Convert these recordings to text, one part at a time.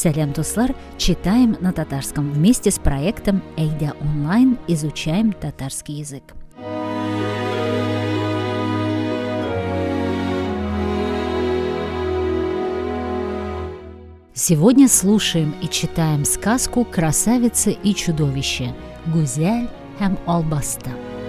Салям, дуслар! Читаем на татарском вместе с проектом «Эйда онлайн. Изучаем татарский язык». Сегодня слушаем и читаем сказку «Красавица и чудовище» Гүзәл һәм Албаста.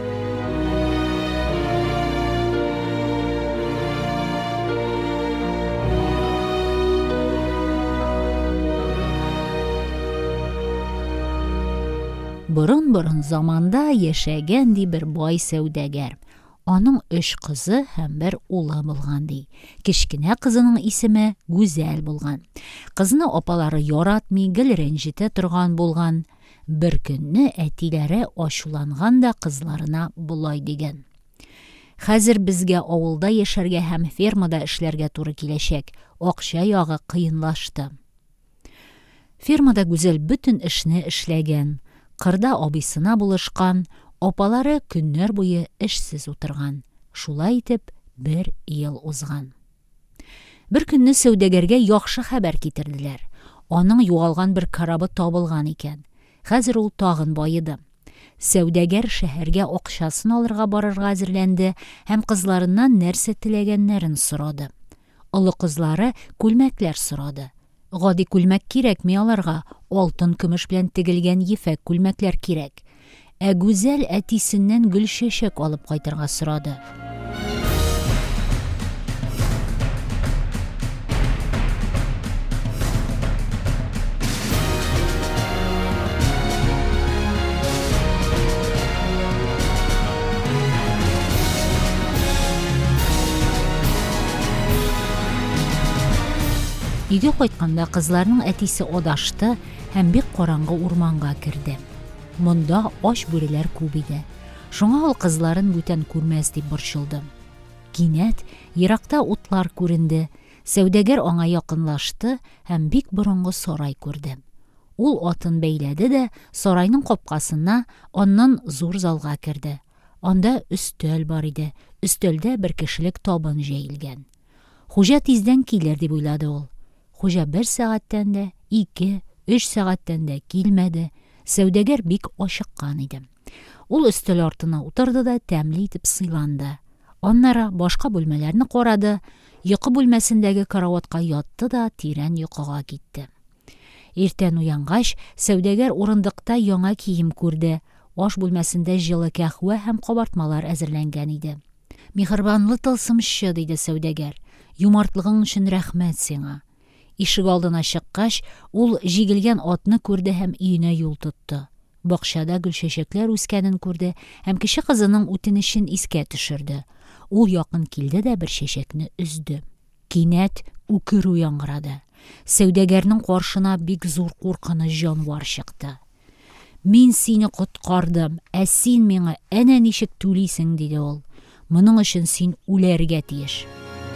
Борын-борын заманда яшәгән ди бер бай сәүдәгәр. Аның 3 кызы һәм 1 улы булган ди. Кечкенә кызының исеме Гүзәл булган. Кызны апалары яратмый, гел рәнҗетә торган булган. Бер көнне әтиләре ачуланган да кызларына булай дигән: "Хәзер безгә авылда яшәргә һәм фермада эшләргә туры киләчәк. Акча ягы кыенлашты." Фермада Гүзәл бөтен эшне эшләгән. Кырда абысына булышкан, апалары көннәр буе эшсез утырган. Шулай итеп, 1 ел узган. Бер көнне сәүдәгәргә яхшы хәбәр китерделәр. Аның югалган бер карабы табылган икән. Хәзер ул тагын байыды. Сәүдәгәр шәһәргә акчасын алырга барырга әзерләнде һәм кызларыннан нәрсә теләгәннәрен сорады. Олы кызлары күлмәкләр сорады. Гади күлмәк кирәкми аларга, алтын көмеш белән тегелгән ефәк күлмәкләр кирәк. Ә Гүзәл әтисеннән гөл чәчәк алып кайтырга сорады. Өйгә кайтканда кызларның әтисе адашты һәм бик караңгы урманга керде. Монда ач бүреләр күп иде. Шуңа ул кызларын бүтән күрмәс дип борчылды. Кинәт еракта утлар күренде. Сәүдәгәр аңа якынлашты һәм бик борынгы сарай күрде. Ул атын бәйләде дә сарайның капкасына, аннан зур залга керде. Анда өстәл бар иде. Өстәлдә 1 кешелек табын җәелгән. Хуҗа тиздән килер дип уйлады ул. Хуҗа 1 сәгатьтән дә, 2, 3 сәгатьтән дә килмәде. Сәүдәгәр бик ашыккан иде. Ул өстәл артына утырды да тәмле итеп сыйланды. Аннары башка бүлмәләрне карады, йокы бүлмәсендәге караватка ятты да тирән йокыга китте. Иртән уянгач, сәүдәгәр урындыкта яңа кием күрде. Аш бүлмәсендә җылы кәхвә һәм кабартмалар әзерләнгән иде. "Михырбанлы тылсымчы", диде сәүдәгәр. "Юмартлыгың өчен рәхмәт сиңа." Ишек алдына чыккач, ул җигелгән атны күрде һәм өенә юл тотты. Бакчада гөлчәчәкләр үскәнен күрде һәм кече кызының үтенечен искә төшерде. Ул якын килде дә 1 чәчәкне өзде. Кинәт үкерү яңгырады. Сәүдәгәрнең каршына бик зур куркыныч җанвар чыкты. "Мин сине коткардым, ә син миңа әнә ничек түлисең", диде ул. "Моның өчен син үләргә тиеш."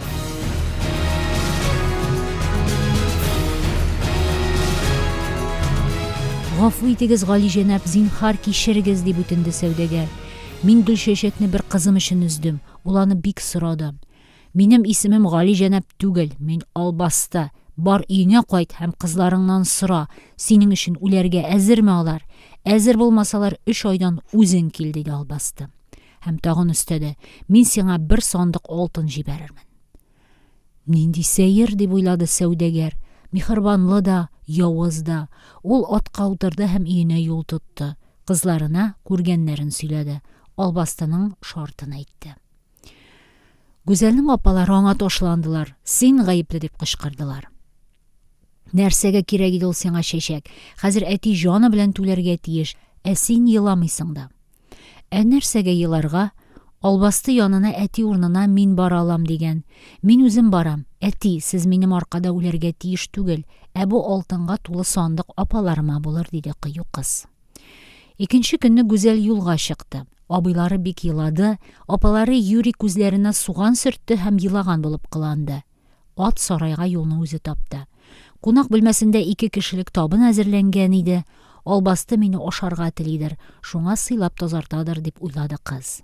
"Гафу итегез, Галиҗәнәп, зинһар кичерегез", дип үтенде сәүдәгәр. "Мин гөлчәчәкне 1 кызым өчен өздем. Ул аны бик сорады. Минем исемем Галиҗәнәп түгел, мин Албаста. Бар өеңә кайт һәм кызларыңнан сора. Синең өчен үләргә әзерме алар? Әзер булмасалар 3 айдан үзең кил", диде Албасты. Һәм тагын өстәде: "Мин сиңа 1 сандык алтын җибәрермен." Нинди сәер, дип уйлады сәүдәгәр. Михырбанлы да, явыз да. Ул атка утырды һәм өенә юл тотты. Кызларына күргәннәрен сөйләде. Албастының шартын әйтте. Гүзәлнең апалары аңа ташландылар. "Син гаепле", дип кычкырдылар. "Нәрсәгә кирәк иде ул сиңа чәчәк? Хәзер әти җаны белән түләргә тиеш, ә син еламыйсың да." "Ә нәрсәгә еларга? Албасты янына әти урынына мин бара алам дигән. Мин үзем барам. Әти, сез минем аркада үләргә тиеш түгел, ә бу алтынга тулы сандык апаларыма булыр", диде кыю кыз. Икенче көнне Гүзәл юлга чыкты. Абыйлары бик елады, апалары Юри күзләренә суган сөртте һәм елаган булып кыланды. Ат сарайга юлны үзе тапты. Кунак бүлмәсендә 2 кешелек табын әзерләнгән иде. Албасты мине ашарга телидер, шуңа сыйлап тазартадыр, дип уйлады кыз.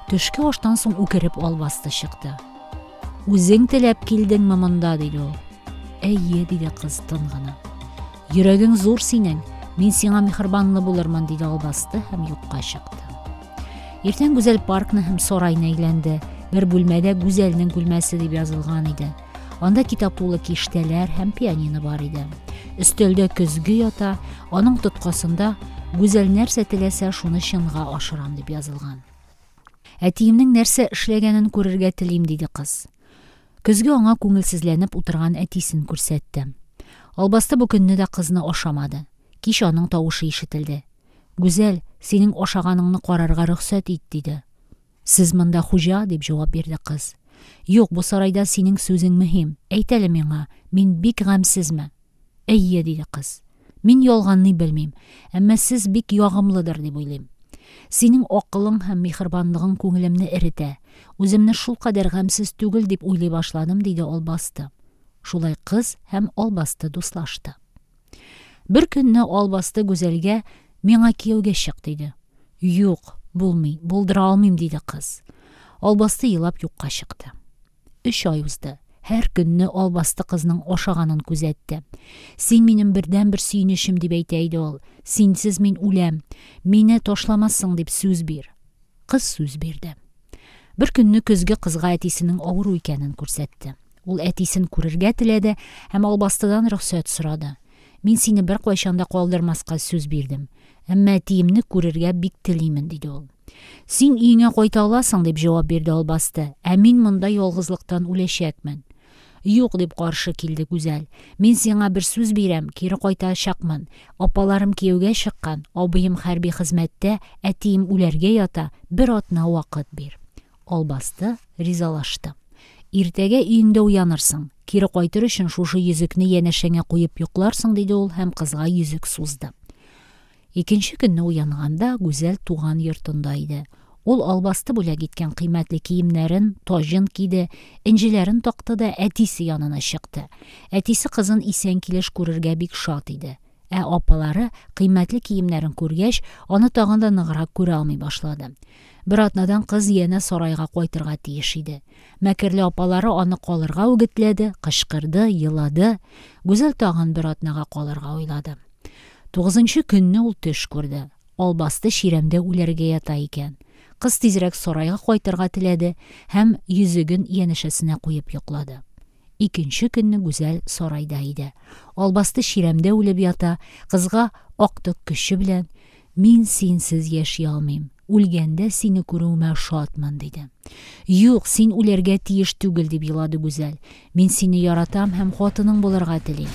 Төшке аштан соң үкереп албасты чыкты. Үзең теләп килдеңме монда, диде ул. Әйе, диде кыз тын гына. Йөрәгең зур синең, мин сиңа мехрибанлы булырмын, диде албасты һәм юкка чыкты. Иртән Гүзәл паркны һәм сарайны әйләнде. Бер бүлмәдә Гүзәлнең бүлмәсе дип язылган иде. Анда китап тулы киштәләр һәм пианино бар иде. Өстәлдә көзге ята, аның тоткасында Гүзәл нәрсә теләсә шуны чынга ашырам дип язылган. Әтиемнең нәрсә эшләгәнен күрергә телим, диде кыз. Көзге аңа күңелсезләнеп утырган әтисен күрсәтте. Албасты бу көнне дә кызны ашамады. Кич аның тавышы ишетелде. Гүзәл, синең ашаганыңны карарга рөхсәт ит, диде. Сез монда хуҗа, дип җавап бирде кыз. Юк, бу сарайда синең сүзең мөһим. Әйт әле миңа, мин бик гамьсезме? Әйе, диде кыз. Мин ялганны белмим, әмма сез бик ягымлыдыр дип уйлыйм. Синең акылың һәм мехрибанлыгың күңелемне эретә. Үземне шулкадәр гамьсез түгел дип уйлый башладым, диде Албасты. Шулай кыз һәм Албасты дуслашты. Бер көнне Албасты Гүзәлгә миңа кияүгә чык, диде. Юк, булмый, булдыра алмыйм, диде кыз. Албасты елап юкка чыкты. 3 ай узды. Һәр көнне Албасты кызның ашаганын күзәтте. Син минем бердән бер сөйнешем, дип әйтә иде ул. Синсез мин үләм. Мине ташламассың дип сүз бир. Кыз сүз бирде. Бер көнне көзге кызга әтисенең авыру икәнен күрсәтте. Ул әтисен күрергә теләде һәм Албастыдан рөхсәт сорады. Мин сине бер кайчанда калдырмаска сүз бирдем. Әмма әтиемне күрергә бик телимен, диде ул. Син өеңә кайта аласың, дип җавап бирде Албасты. Ә мин монда ялгызлыктан үләчәкмен. Юк, дип каршы килде Гүзәл. Мин сиңа бер сүз бирәм, кире кайтачакмын. Апаларым кияүгә чыккан, абыем хәрби хезмәттә, әтием үләргә ята, бер атна вакыт бир. Албасты ризалашты. Иртәгә өеңдә уянырсың. Кире кайтыр өчен шушы йөзекне янәшәңә куеп йокларсың, диде ул һәм кызга йөзек сузды. Икенче көнне уянганда Гүзәл туган йортында иде. Ул Албасты бүләк иткән кыйммәтле киемнәрен, тажын киде, инҗеләрен такты да әтисе янына чыкты. Әтисе кызын исән килеш күрергә бик шат иде. Ә апалары кыйммәтле киемнәрен күргәч, аны тагын да ныграк күрә алмый башлады. Бер атнадан кыз янә сарайга кайтырга тиеш иде. Мәкерле апалары аны калырга үгетләде, кычкырды, елады. Гүзәл тагын бер атнага калырга уйлады. 9нчы көнне ул төш күрде. Албасты чирәмдә үләргә ята икән. Кыз тизрәк сарайга кайтырга теләде һәм йөзеген янәшәсенә куеп йоклады. Икенче көнне Гүзәл сарайда иде. Албасты чирәмдә үлеп ята, кызга актык көче белән мин синсез яши алмыйм. Үлгәндә сине күрүемә шатмын, диде. Юк, син үләргә тиеш түгел, дип елады Гүзәл. Мин сине яратам һәм хатының булырга телим.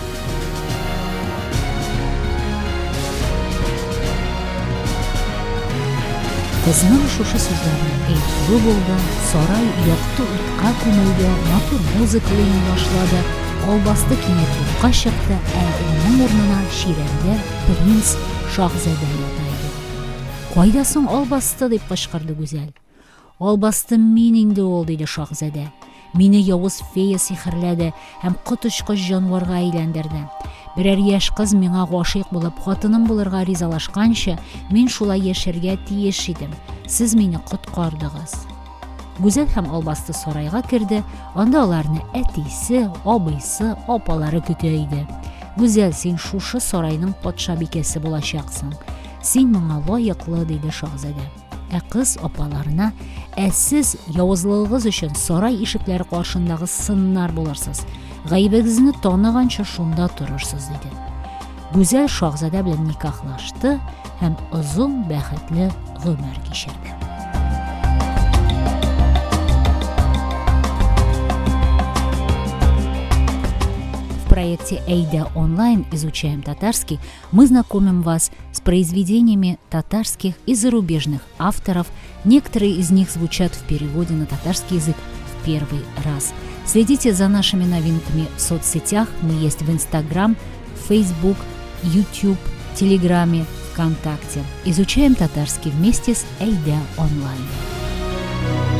Кызның шушы сүзләрен әйтүе булды, сарай якты утка күмелде, матур музыка уйный башлады. Албасты кинәт юкка чыкты, ә уның урынына чирәмдә принц Шаһзадә ята иде. Кайда соң Албасты, дип кычкырды Гүзәл. Албасты мин инде ул, диде Шаһзадә. Мине явыз фея сихерләде һәм коточкыч җанварга әйләндерде. Берәр яшь кыз миңа гашыйк булып, хатыным булырга ризалашканчы, мин шулай яшәргә тиеш идем. Сез мине коткардыгыз. Гүзәл һәм Албасты сарайга керде. Анда аларны әтисе, абыйсы, апалары көтә иде. Гүзәл, син шушы сарайның патша бикәсе булачаксың. Син моңа лаеклы, диде Шаһзадә. Ә кыз апаларына: "Ә сез явызлыгыгыз өчен сарай ишекләре каршындагы сыннар булырсыз. Гаебегезне таныганчы шунда торырсыз", диде. Гүзәл Шаһзадә белән никахлашты һәм озын бәхетле гомер кичерде. В проекте «Эйда онлайн. Изучаем татарский» мы знакомим вас с произведениями татарских и зарубежных авторов. Некоторые из них звучат в переводе на татарский язык в первый раз. Следите за нашими новинками в соцсетях. Мы есть в Instagram, Facebook, YouTube, Телеграме, ВКонтакте. Изучаем татарский вместе с «Эйда онлайн».